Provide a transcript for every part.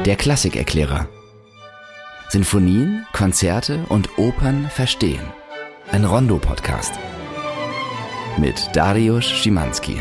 Der Klassikerklärer. Sinfonien, Konzerte und Opern verstehen. Ein Rondo-Podcast. Mit Dariusz Szymanski.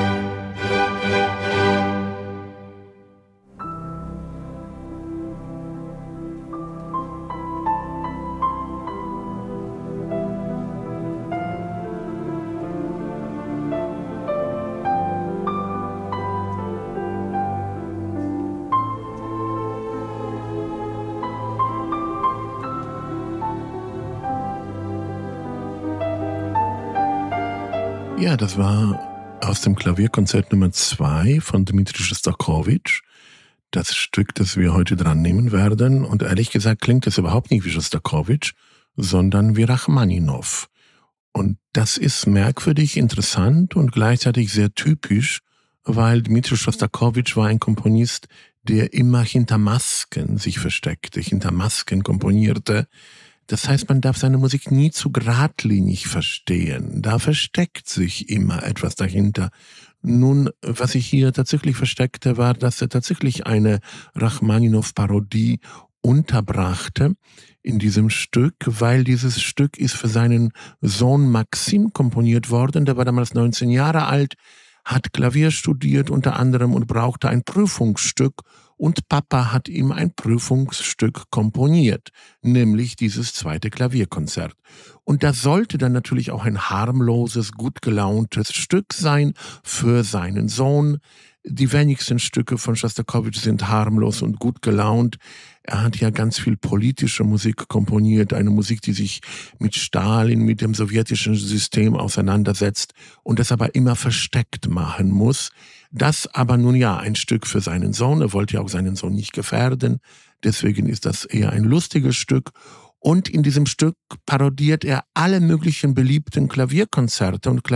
Ja, das war aus dem Klavierkonzert Nummer 2 von Dmitri Schostakowitsch. Das Stück, das wir heute dran nehmen werden. Und ehrlich gesagt klingt es überhaupt nicht wie Schostakowitsch, sondern wie Rachmaninow. Und das ist merkwürdig, interessant und gleichzeitig sehr typisch, weil Dmitri Schostakowitsch war ein Komponist, der immer hinter Masken sich versteckte, hinter Masken komponierte. Das heißt, man darf seine Musik nie zu geradlinig verstehen. Da versteckt sich immer etwas dahinter. Nun, was sich hier tatsächlich versteckte, war, dass er tatsächlich eine Rachmaninow-Parodie unterbrachte in diesem Stück, weil dieses Stück ist für seinen Sohn Maxim komponiert worden. Der war damals 19 Jahre alt, hat Klavier studiert unter anderem und brauchte ein Prüfungsstück. Und Papa hat ihm ein Prüfungsstück komponiert, nämlich dieses zweite Klavierkonzert. Und das sollte dann natürlich auch ein harmloses, gut gelauntes Stück sein für seinen Sohn. Die wenigsten Stücke von Schostakowitsch sind harmlos und gut gelaunt. Er hat ja ganz viel politische Musik komponiert, eine Musik, die sich mit Stalin, mit dem sowjetischen System auseinandersetzt und das aber immer versteckt machen muss. Das aber nun ja ein Stück für seinen Sohn. Er wollte ja auch seinen Sohn nicht gefährden. Deswegen ist das eher ein lustiges Stück. Und in diesem Stück parodiert er alle möglichen beliebten Klavierkonzerte und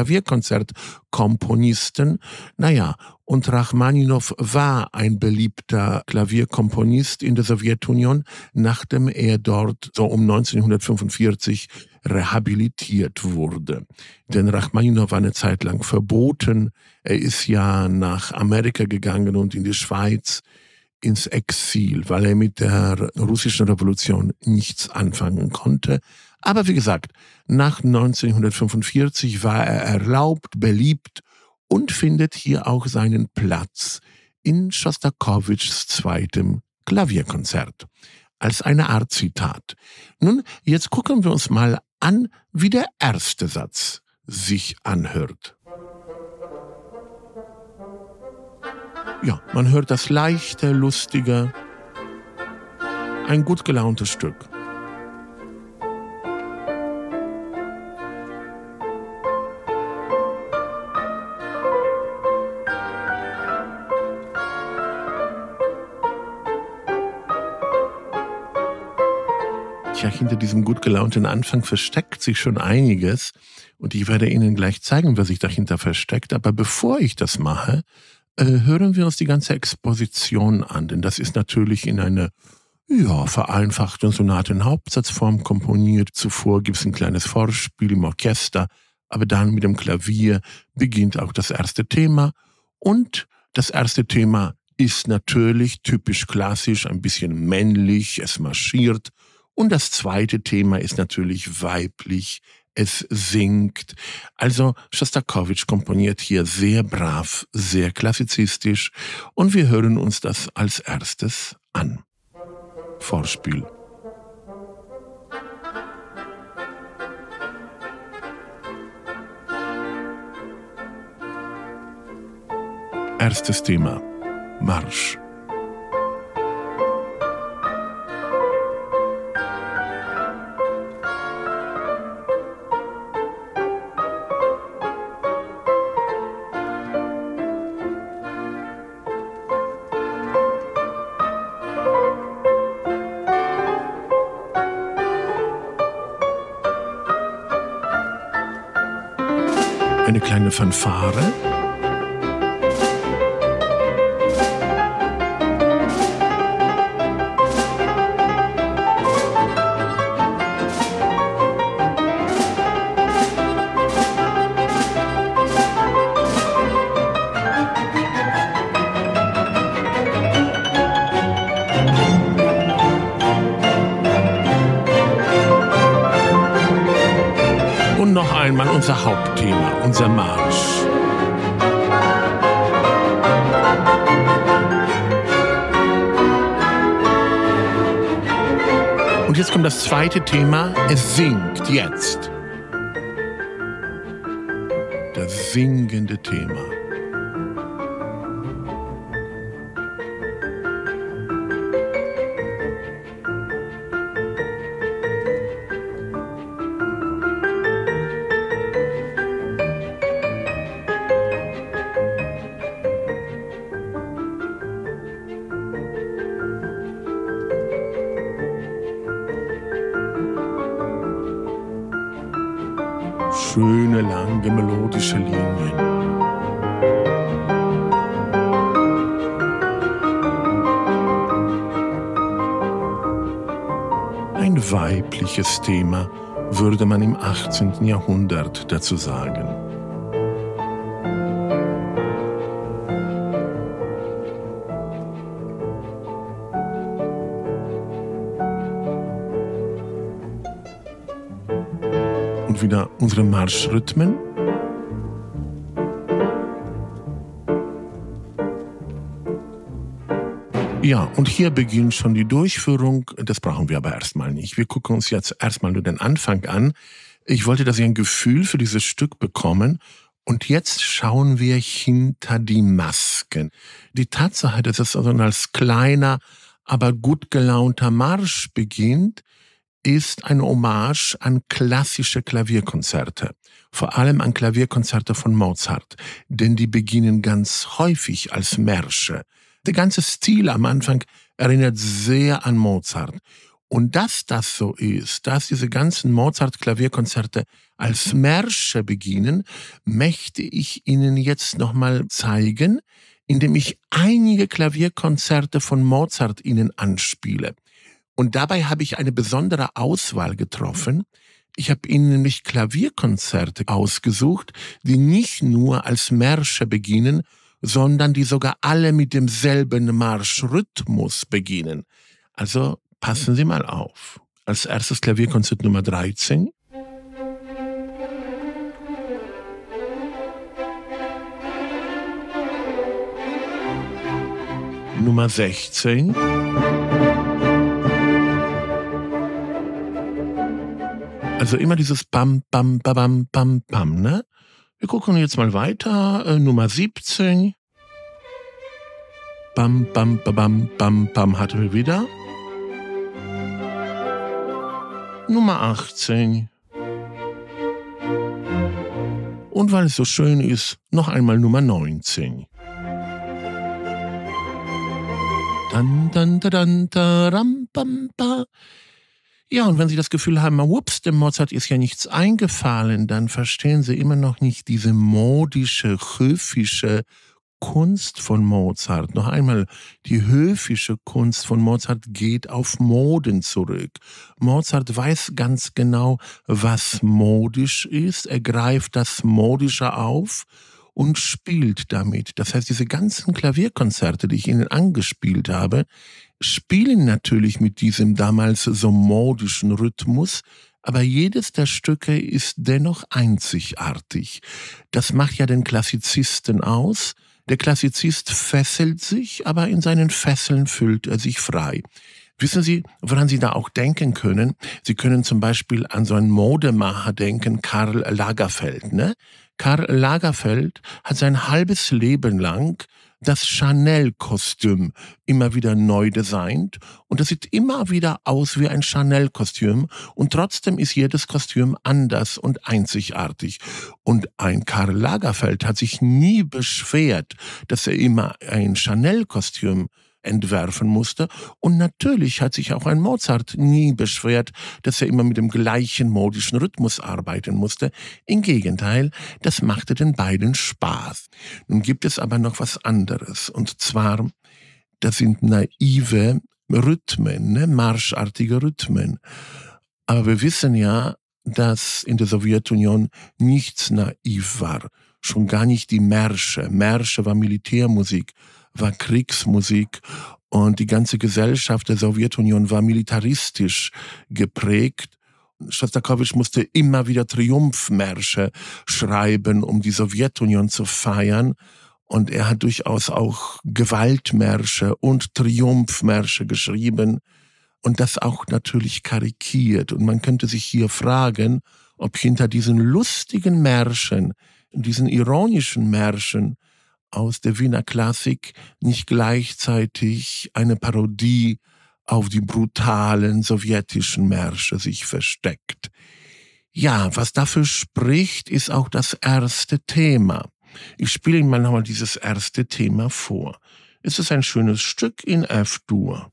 Klavierkonzertkomponisten. Naja, und Rachmaninow war ein beliebter Klavierkomponist in der Sowjetunion, nachdem er dort so um 1945 rehabilitiert wurde. Denn Rachmaninow war eine Zeit lang verboten. Er ist ja nach Amerika gegangen und in die Schweiz ins Exil, weil er mit der russischen Revolution nichts anfangen konnte. Aber wie gesagt, nach 1945 war er erlaubt, beliebt und findet hier auch seinen Platz in Schostakowitschs zweitem Klavierkonzert. Als eine Art Zitat. Nun, jetzt gucken wir uns mal an, wie der erste Satz sich anhört. Ja, man hört das leichte, lustige, ein gut gelauntes Stück. Tja, hinter diesem gut gelaunten Anfang versteckt sich schon einiges und ich werde Ihnen gleich zeigen, was sich dahinter versteckt. Aber bevor ich das mache, hören wir uns die ganze Exposition an, denn das ist natürlich in eine vereinfachte Sonate in Hauptsatzform komponiert. Zuvor gibt es ein kleines Vorspiel im Orchester, aber dann mit dem Klavier beginnt auch das erste Thema. Und das erste Thema ist natürlich typisch klassisch, ein bisschen männlich, es marschiert. Und das zweite Thema ist natürlich weiblich, es singt. Also Schostakowitsch komponiert hier sehr brav, sehr klassizistisch und wir hören uns das als erstes an. Vorspiel. Erstes Thema. Marsch. Eine kleine Fanfare. unser Hauptthema, unser Marsch. Und jetzt kommt das zweite Thema, es singt jetzt. Das singende Thema. Schöne, lange, melodische Linien. Ein weibliches Thema, würde man im 18. Jahrhundert dazu sagen. Und wieder unsere Marschrhythmen. Ja, und hier beginnt schon die Durchführung. Das brauchen wir aber erstmal nicht. Wir gucken uns jetzt erstmal nur den Anfang an. Ich wollte, dass Sie ein Gefühl für dieses Stück bekommen. Und jetzt schauen wir hinter die Masken. Die Tatsache, dass es also als kleiner, aber gut gelaunter Marsch beginnt, ist eine Hommage an klassische Klavierkonzerte, vor allem an Klavierkonzerte von Mozart, denn die beginnen ganz häufig als Märsche. Der ganze Stil am Anfang erinnert sehr an Mozart. Und dass das so ist, dass diese ganzen Mozart-Klavierkonzerte als Märsche beginnen, möchte ich Ihnen jetzt nochmal zeigen, indem ich einige Klavierkonzerte von Mozart Ihnen anspiele. Und dabei habe ich eine besondere Auswahl getroffen. Ich habe Ihnen nämlich Klavierkonzerte ausgesucht, die nicht nur als Märsche beginnen, sondern die sogar alle mit demselben Marschrhythmus beginnen. Also passen Sie mal auf. Als erstes Klavierkonzert Nummer 13. Nummer 16. Also immer dieses Bam, Bam, Bam, Bam, Bam, ne? Wir gucken jetzt mal weiter. Nummer 17. Bam, Bam, Bam, Bam, Bam hatten wir wieder. Nummer 18. Und weil es so schön ist, noch einmal Nummer 19. Dan, dan, da, dan, da, ram, bam, ba. Ja, und wenn Sie das Gefühl haben, ups, dem Mozart ist ja nichts eingefallen, dann verstehen Sie immer noch nicht diese modische, höfische Kunst von Mozart. Noch einmal, die höfische Kunst von Mozart geht auf Moden zurück. Mozart weiß ganz genau, was modisch ist. Er greift das Modische auf und spielt damit. Das heißt, diese ganzen Klavierkonzerte, die ich Ihnen angespielt habe, spielen natürlich mit diesem damals so modischen Rhythmus, aber jedes der Stücke ist dennoch einzigartig. Das macht ja den Klassizisten aus. Der Klassizist fesselt sich, aber in seinen Fesseln fühlt er sich frei. Wissen Sie, woran Sie da auch denken können? Sie können zum Beispiel an so einen Modemacher denken, Karl Lagerfeld, ne? Karl Lagerfeld hat sein halbes Leben lang das Chanel-Kostüm immer wieder neu designt und es sieht immer wieder aus wie ein Chanel-Kostüm und trotzdem ist jedes Kostüm anders und einzigartig. Und ein Karl Lagerfeld hat sich nie beschwert, dass er immer ein Chanel-Kostüm entwerfen musste. Und natürlich hat sich auch ein Mozart nie beschwert, dass er immer mit dem gleichen modischen Rhythmus arbeiten musste. Im Gegenteil, das machte den beiden Spaß. Nun gibt es aber noch was anderes. Und zwar, das sind naive Rhythmen, ne? Marschartige Rhythmen. Aber wir wissen ja, dass in der Sowjetunion nichts naiv war. Schon gar nicht die Märsche. Märsche war Militärmusik, war Kriegsmusik und die ganze Gesellschaft der Sowjetunion war militaristisch geprägt Schostakowitsch musste immer wieder Triumphmärsche schreiben, um die Sowjetunion zu feiern. Und er hat durchaus auch Gewaltmärsche und Triumphmärsche geschrieben und das auch natürlich karikiert. Und man könnte sich hier fragen, ob hinter diesen lustigen Märschen, diesen ironischen Märschen aus der Wiener Klassik nicht gleichzeitig eine Parodie auf die brutalen sowjetischen Märsche sich versteckt. Ja, was dafür spricht, ist auch das erste Thema. Ich spiele Ihnen mal nochmal dieses erste Thema vor. Es ist ein schönes Stück in F-Dur.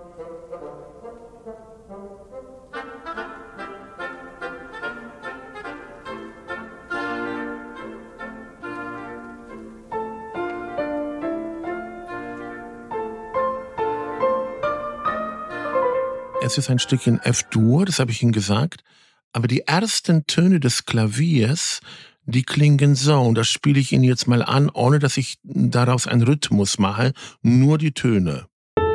Es ist ein Stück in F-Dur, das habe ich Ihnen gesagt, aber die ersten Töne des Klaviers, die klingen so, und das spiele ich Ihnen jetzt mal an, ohne dass ich daraus einen Rhythmus mache, nur die Töne.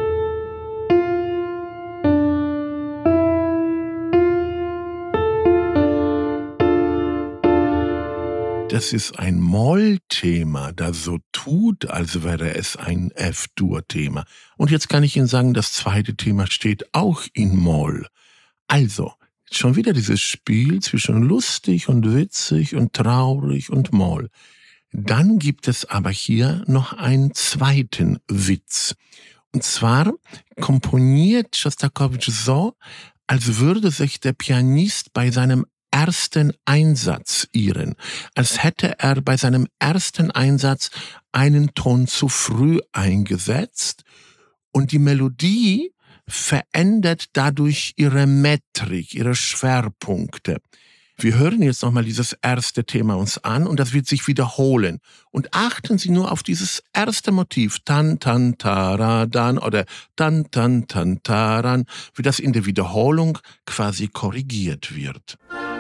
Das ist ein Moll-Thema, das so tut, als wäre es ein F-Dur-Thema. Und jetzt kann ich Ihnen sagen, das zweite Thema steht auch in Moll. Also, schon wieder dieses Spiel zwischen lustig und witzig und traurig und Moll. Dann gibt es aber hier noch einen zweiten Witz. Und zwar komponiert Schostakowitsch so, als würde sich der Pianist bei seinem ersten Einsatz irren, als hätte er bei seinem ersten Einsatz einen Ton zu früh eingesetzt und die Melodie verändert dadurch ihre Metrik, ihre Schwerpunkte. Wir hören jetzt nochmal dieses erste Thema uns an und das wird sich wiederholen. Und achten Sie nur auf dieses erste Motiv, tan, tan, taradan oder tan, tan, tan, taran, wie das in der Wiederholung quasi korrigiert wird.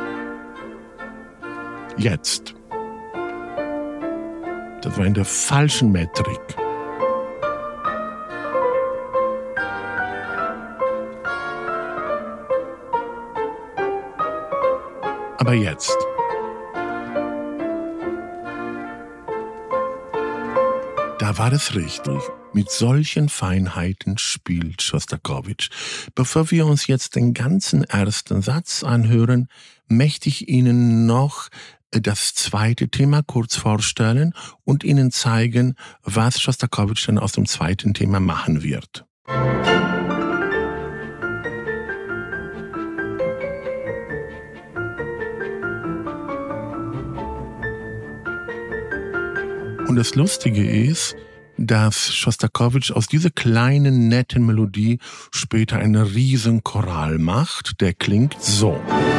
Jetzt. Das war in der falschen Metrik. Aber jetzt. Da war es richtig. Mit solchen Feinheiten spielt Schostakowitsch. Bevor wir uns jetzt den ganzen ersten Satz anhören, möchte ich Ihnen noch das zweite Thema kurz vorstellen und Ihnen zeigen, was Schostakowitsch dann aus dem zweiten Thema machen wird. Und das Lustige ist, dass Schostakowitsch aus dieser kleinen, netten Melodie später einen riesen Choral macht, der klingt so.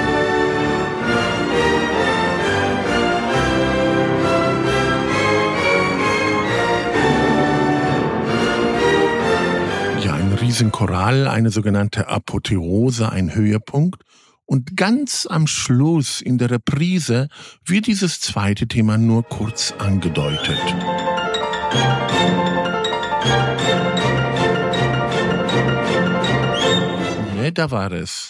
Ja, ein Riesenchoral, eine sogenannte Apotheose, ein Höhepunkt. Und ganz am Schluss in der Reprise wird dieses zweite Thema nur kurz angedeutet. Ne, da war es.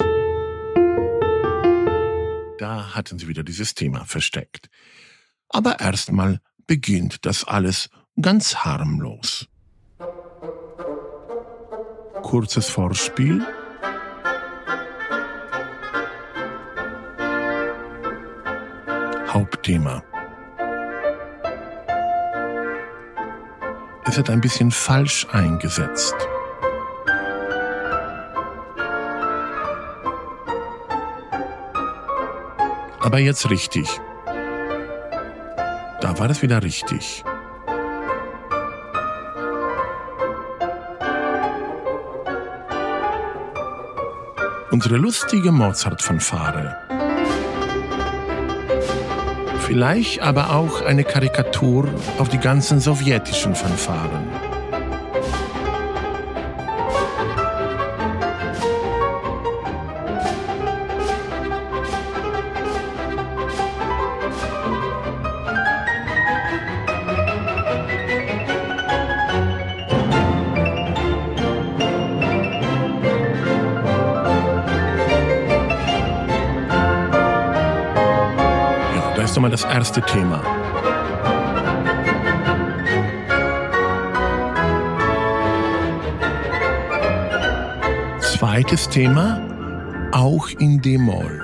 Da hatten sie wieder dieses Thema versteckt. Aber erstmal beginnt das alles ganz harmlos. Kurzes Vorspiel. Hauptthema. Es wird ein bisschen falsch eingesetzt. Aber jetzt richtig. Da war es wieder richtig. Unsere lustige Mozart-Fanfare. Vielleicht aber auch eine Karikatur auf die ganzen sowjetischen Fanfaren. einmal das erste Thema. Zweites Thema, auch in D-Moll.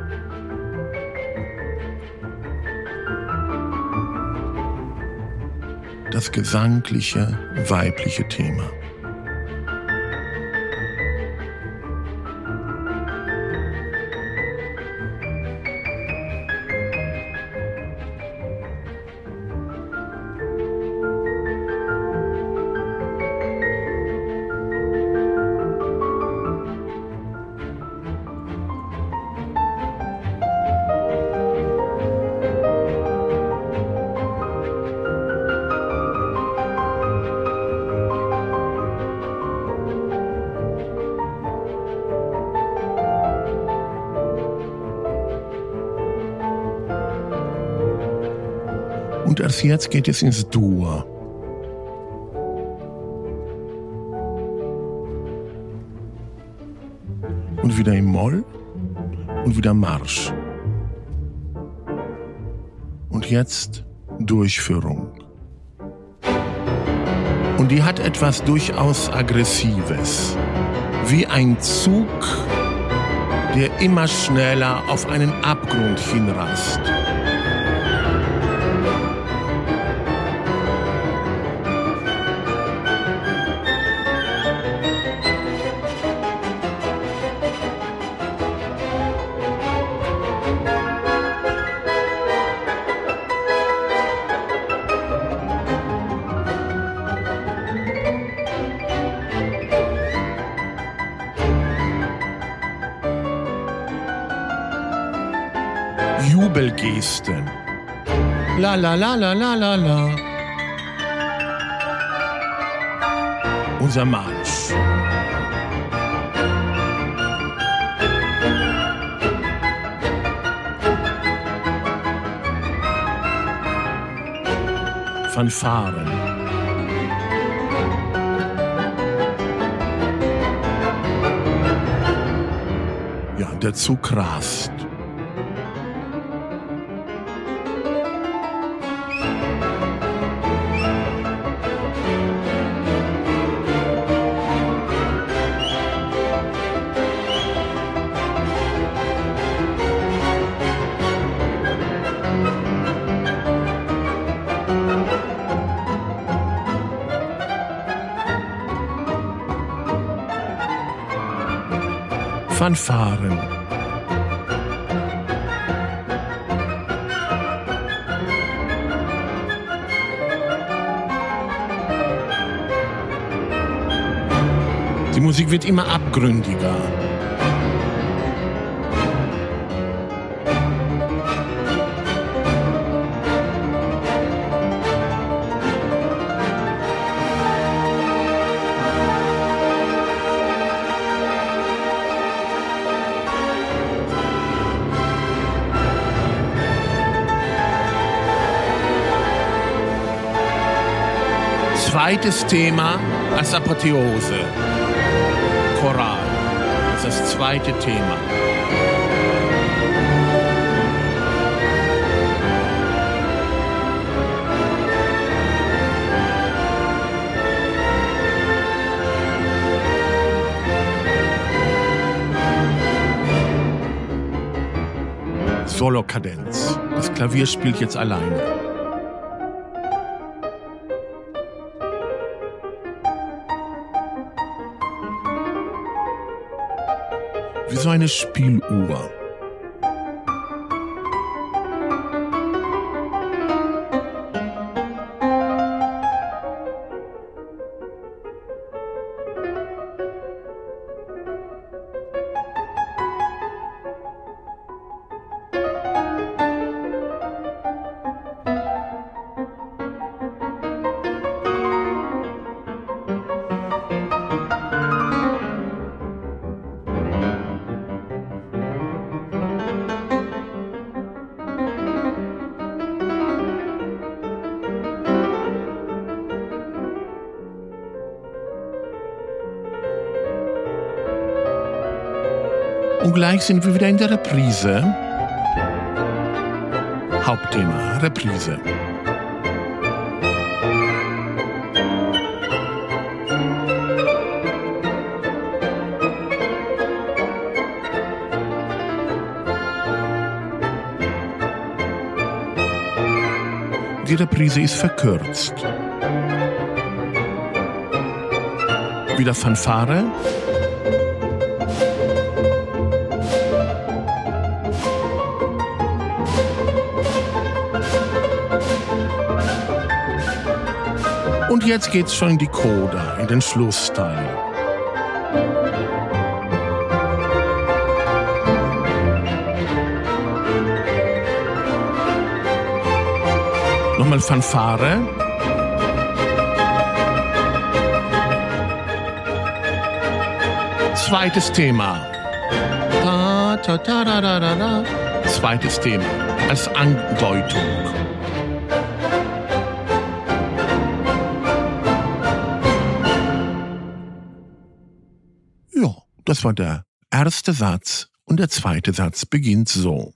Das gesangliche, weibliche Thema. Und erst jetzt geht es ins Dur. Und wieder im Moll und wieder Marsch. Und jetzt Durchführung. Und die hat etwas durchaus Aggressives. Wie ein Zug, der immer schneller auf einen Abgrund hinrast. Jubelgesten. La la la la la la la. Unser Marsch. Fanfaren. Ja, der Zug rast. Fanfaren. Die Musik wird immer abgründiger. Zweites Thema als Apotheose. Choral. Das ist das zweite Thema. Solokadenz. Das Klavier spielt jetzt alleine. Wie so eine Spieluhr. Und gleich sind wir wieder in der Reprise. Hauptthema, Reprise. Die Reprise ist verkürzt. Wieder Fanfare. Und jetzt geht's schon in die Coda, in den Schlussteil. Nochmal Fanfare. Zweites Thema. Ta, ta, ta, da, da, da, da. Zweites Thema. Als Andeutung. Ja, das war der erste Satz. Und der zweite Satz beginnt so.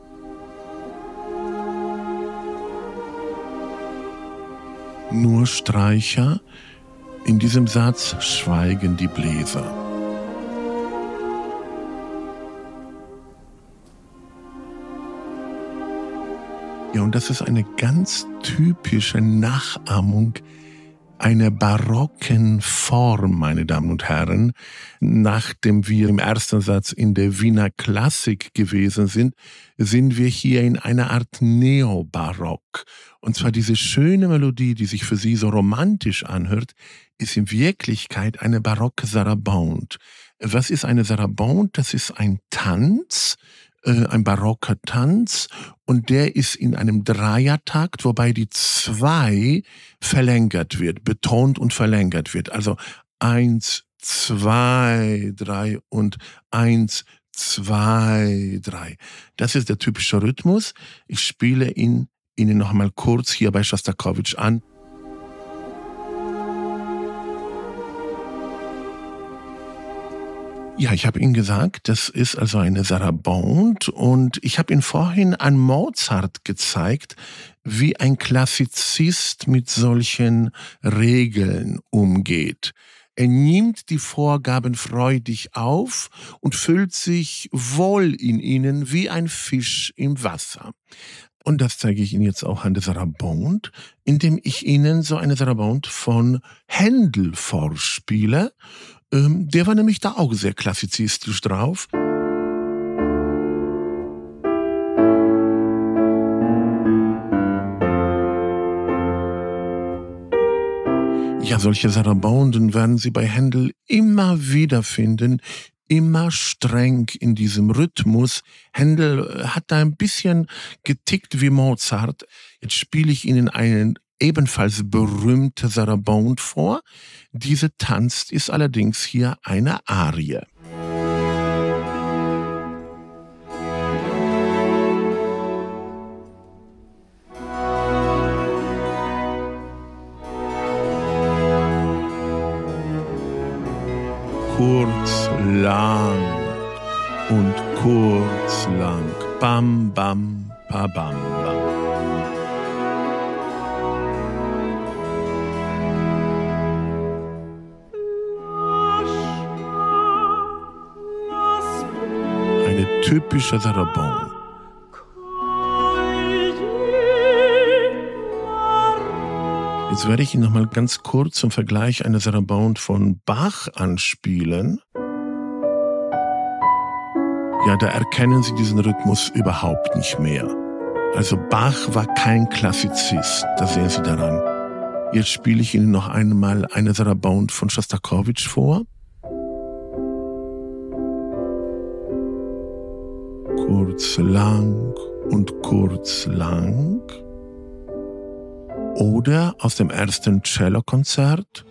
Nur Streicher, in diesem Satz schweigen die Bläser. Ja, und das ist eine ganz typische Nachahmung einer barocken Form, meine Damen und Herren. Nachdem wir im ersten Satz in der Wiener Klassik gewesen sind, sind wir hier in einer Art Neobarock. Und zwar diese schöne Melodie, die sich für Sie so romantisch anhört, ist in Wirklichkeit eine barocke Sarabande. Was ist eine Sarabande? Das ist ein Tanz, ein barocker Tanz, und der ist in einem Dreiertakt, wobei die 2 verlängert wird, betont und verlängert wird. Also 1, 2, 3 und 1, 2, 3. Das ist der typische Rhythmus. Ich spiele ihn Ihnen noch mal kurz hier bei Schostakowitsch an. Ja, ich habe Ihnen gesagt, das ist also eine Sarabande, und ich habe Ihnen vorhin an Mozart gezeigt, wie ein Klassizist mit solchen Regeln umgeht. Er nimmt die Vorgaben freudig auf und füllt sich wohl in ihnen wie ein Fisch im Wasser. Und das zeige ich Ihnen jetzt auch an der Sarabande, indem ich Ihnen so eine Sarabande von Händel vorspiele. Der war nämlich da auch sehr klassizistisch drauf. Ja, solche Sarabanden werden Sie bei Händel immer wieder finden, immer streng in diesem Rhythmus. Händel hat da ein bisschen getickt wie Mozart. Jetzt spiele ich Ihnen einen ebenfalls berühmte Sarabande vor. Diese tanzt ist allerdings hier eine Arie. Kurz, lang und kurz, lang. Bam, bam, pa, bam, bam. Eine typische Sarabande. Jetzt werde ich Ihnen noch mal ganz kurz zum Vergleich eine Sarabande von Bach anspielen. Ja, da erkennen Sie diesen Rhythmus überhaupt nicht mehr. Also Bach war kein Klassizist, das sehen Sie daran. Jetzt spiele ich Ihnen noch einmal eine Sarabande von Schostakowitsch vor. Kurz, lang und kurz, lang. Oder aus dem ersten Cellokonzert.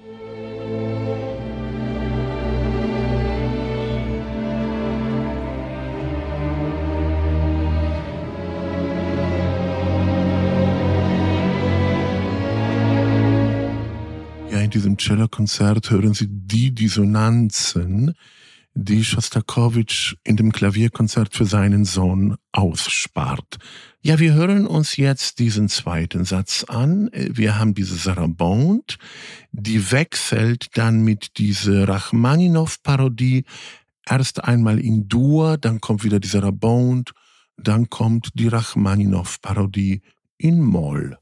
Ja, in diesem Cellokonzert hören Sie die Dissonanzen, die Schostakowitsch in dem Klavierkonzert für seinen Sohn ausspart. Ja, wir hören uns jetzt diesen zweiten Satz an. Wir haben diese Sarabande, die wechselt dann mit dieser Rachmaninow-Parodie erst einmal in Dur, dann kommt wieder die Sarabande, dann kommt die Rachmaninow-Parodie in Moll.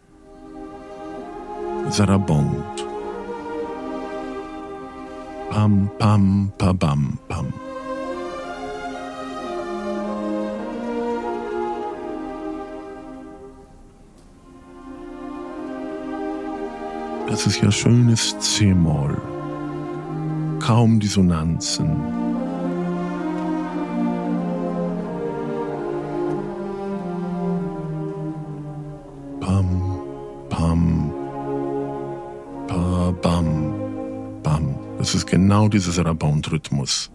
Sarabande. Pam, pam, pa, bam, pam. Das ist ja schönes C-Moll. Kaum Dissonanzen. Pam, pam, pa, bam, bam. Das ist genau dieser Sarabande-Rhythmus.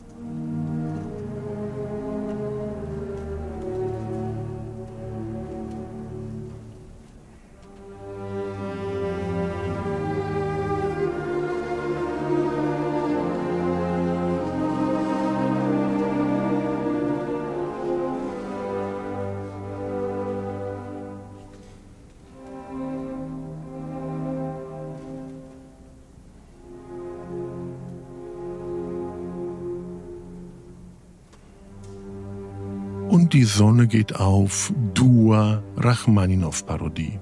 Und die Sonne geht auf, Dur, Rachmaninow-Parodie.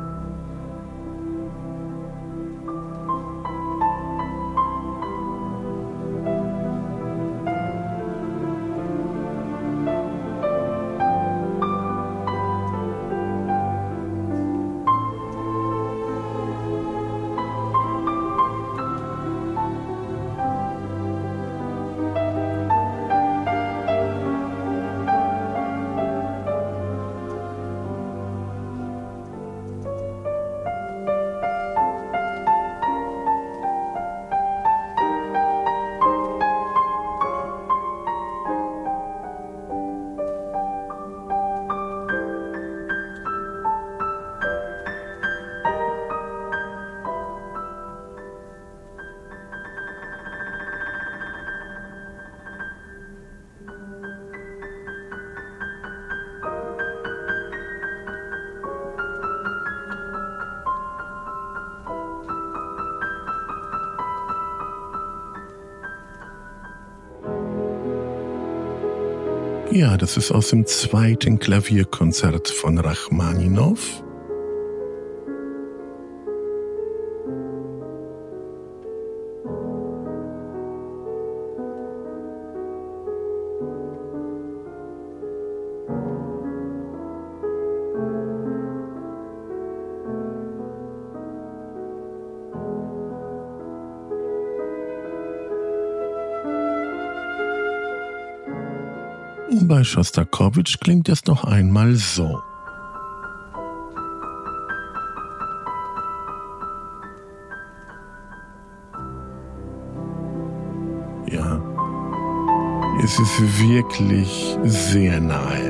Ja, das ist aus dem zweiten Klavierkonzert von Rachmaninow. Und bei Schostakowitsch klingt es noch einmal so. Ja, es ist wirklich sehr nahe.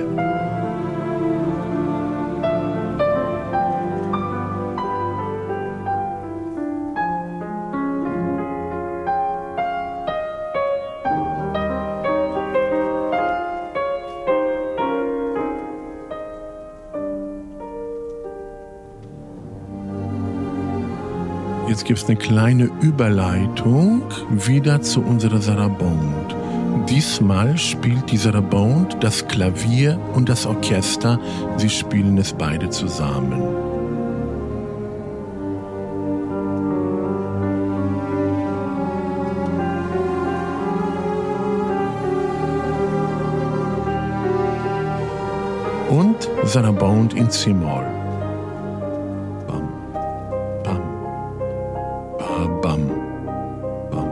Jetzt gibt es eine kleine Überleitung wieder zu unserer Sarabande. Diesmal spielt die Sarabande das Klavier und das Orchester. Sie spielen es beide zusammen. Und Sarabande in C-Moll. Bam, bam.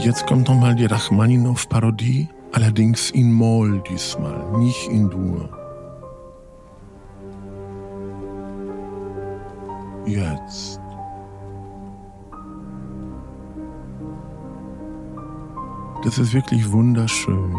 Jetzt kommt nochmal die Rachmaninow-Parodie, allerdings in Moll diesmal, nicht in Dur. Jetzt. Das ist wirklich wunderschön.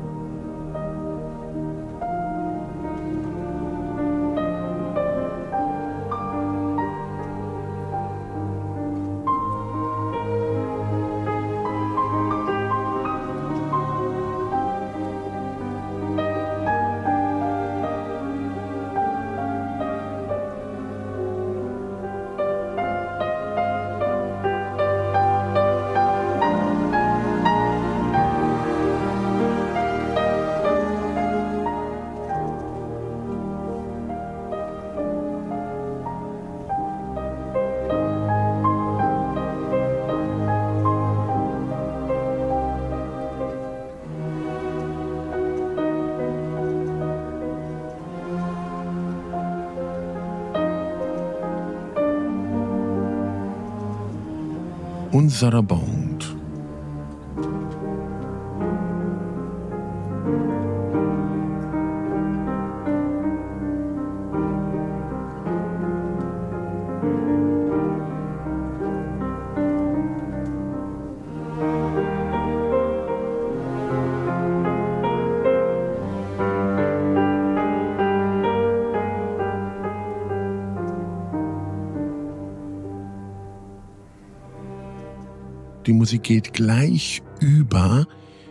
Unserer Bond. Die Musik geht gleich über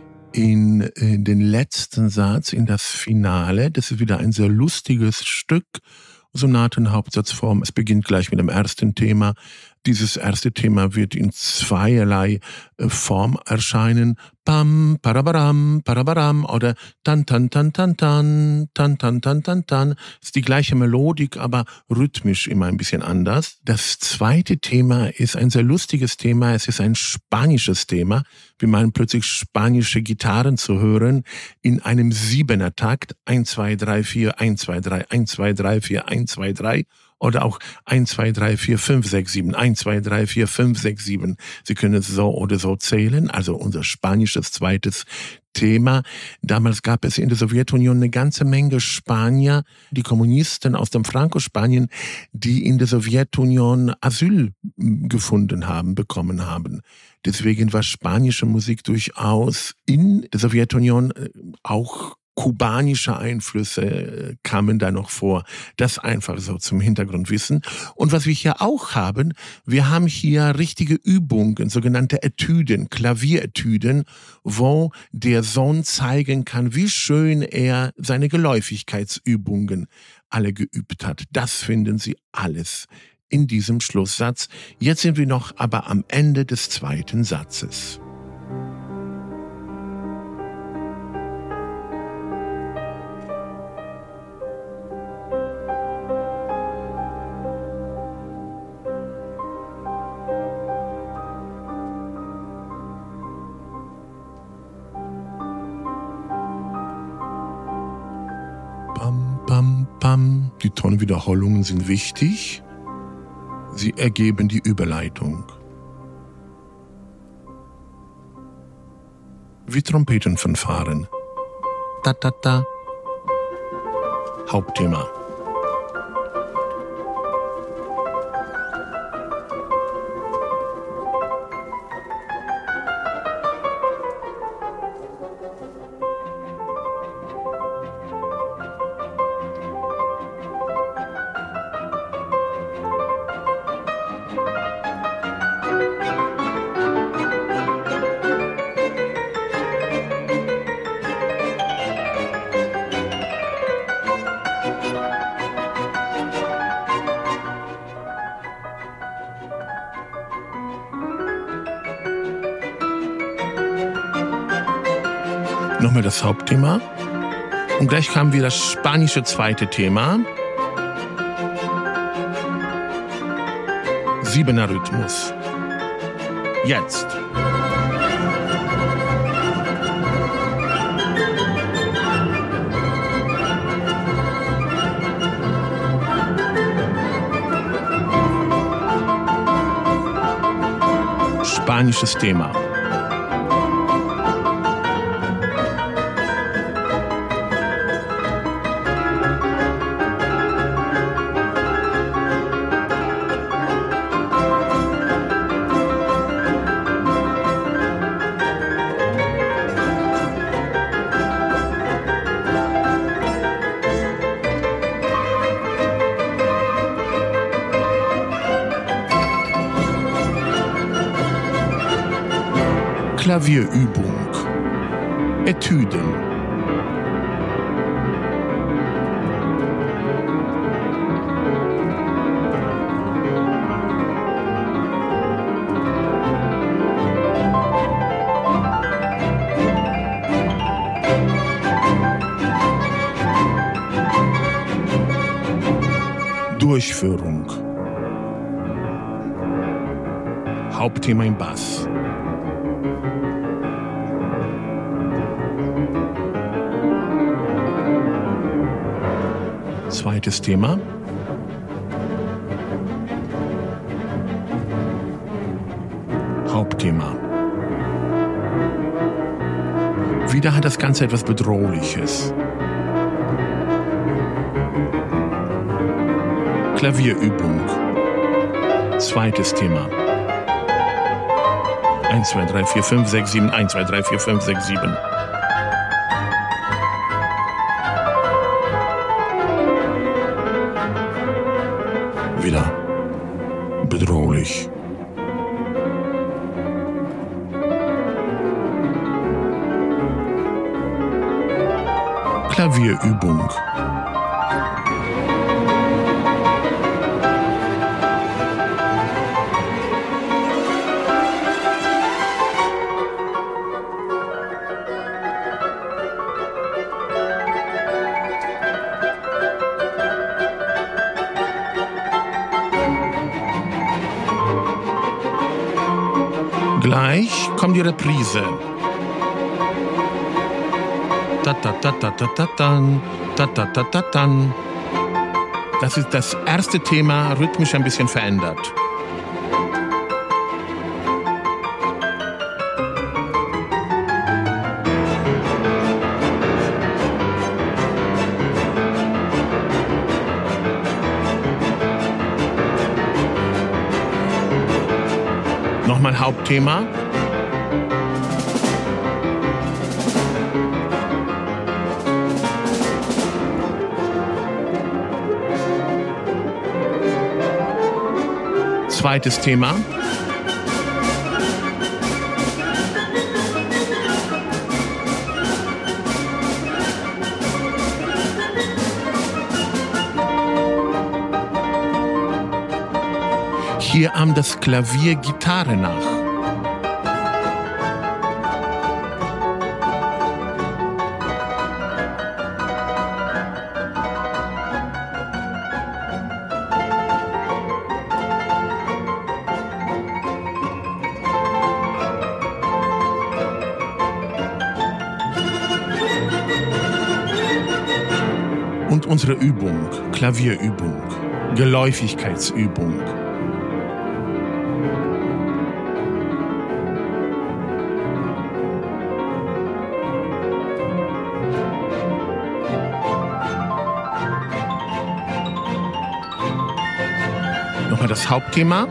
in den letzten Satz, in das Finale. Das ist wieder ein sehr lustiges Stück, Sonatenhauptsatzform. Es beginnt gleich mit dem ersten Thema. Dieses erste Thema wird in zweierlei Form erscheinen. Pam, parabaram, parabaram oder tan, tan, tan, tan, tan, tan, tan, tan, tan, tan. Ist die gleiche Melodik, aber rhythmisch immer ein bisschen anders. Das zweite Thema ist ein sehr lustiges Thema. Es ist ein spanisches Thema. Wir meinen plötzlich spanische Gitarren zu hören in einem 7er-Takt. 1, 2, 3, 4, 1, 2, 3, 1, 2, 3, 4, 1, 2, 3. Oder auch 1, 2, 3, 4, 5, 6, 7, 1, 2, 3, 4, 5, 6, 7. Sie können es so oder so zählen, also unser spanisches zweites Thema. Damals gab es in der Sowjetunion eine ganze Menge Spanier, die Kommunisten aus dem Franco-Spanien, die in der Sowjetunion Asyl bekommen haben. Deswegen war spanische Musik durchaus in der Sowjetunion auch kubanische Einflüsse kamen da noch vor. Das einfach so zum Hintergrundwissen. Und was wir hier auch haben, wir haben hier richtige Übungen, sogenannte Etüden, Klavieretüden, wo der Sohn zeigen kann, wie schön er seine Geläufigkeitsübungen alle geübt hat. Das finden Sie alles in diesem Schlusssatz. Jetzt sind wir noch aber am Ende des zweiten Satzes. Die Tonwiederholungen sind wichtig. Sie ergeben die Überleitung. Wie Trompetenfanfaren. Ta ta ta. Hauptthema. Nochmal das Hauptthema. Und gleich kam wieder das spanische zweite Thema. 7er Rhythmus. Jetzt. Spanisches Thema. Klavierübung. Etüden. Durchführung. Hauptthema im Bass. Zweites Thema. Hauptthema. Wieder hat das Ganze etwas Bedrohliches. Klavierübung. Zweites Thema. 1, 2, 3, 4, 5, 6, 7. 1, 2, 3, 4, 5, 6, 7. Wieder bedrohlich. Klavierübung. Gleich kommt die Reprise. Das ist das erste Thema, rhythmisch ein bisschen verändert. Nochmal Hauptthema. Zweites Thema. Hier ahmt das Klavier Gitarre nach. Und unsere Übung, Klavierübung, Geläufigkeitsübung. Nochmal das Hauptthema.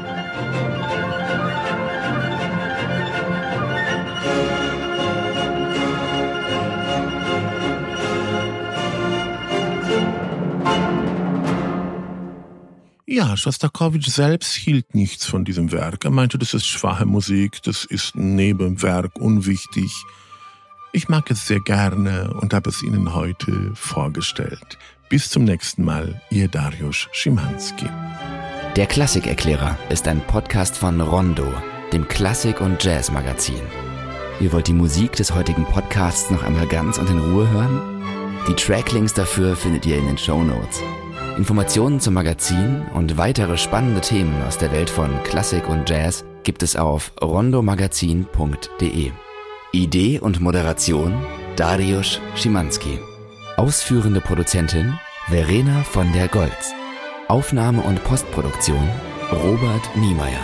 Ja, Schostakowitsch selbst hielt nichts von diesem Werk. Er meinte, das ist schwache Musik, das ist ein Nebenwerk, unwichtig. Ich mag es sehr gerne und habe es Ihnen heute vorgestellt. Bis zum nächsten Mal, Ihr Dariusz Szymanski. Der Klassikerklärer ist ein Podcast von Rondo, dem Klassik- und Jazz-Magazin. Ihr wollt die Musik des heutigen Podcasts noch einmal ganz und in Ruhe hören? Die Tracklinks dafür findet ihr in den Shownotes. Informationen zum Magazin und weitere spannende Themen aus der Welt von Klassik und Jazz gibt es auf rondomagazin.de. Idee und Moderation Dariusz Szymanski. Ausführende Produzentin Verena von der Goltz. Aufnahme und Postproduktion Robert Niemeyer.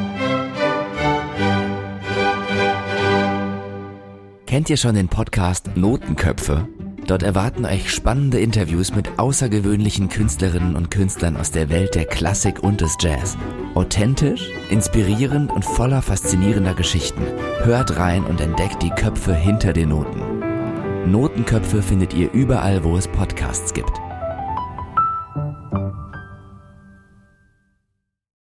Kennt ihr schon den Podcast Notenköpfe? Dort erwarten euch spannende Interviews mit außergewöhnlichen Künstlerinnen und Künstlern aus der Welt der Klassik und des Jazz. Authentisch, inspirierend und voller faszinierender Geschichten. Hört rein und entdeckt die Köpfe hinter den Noten. Notenköpfe findet ihr überall, wo es Podcasts gibt.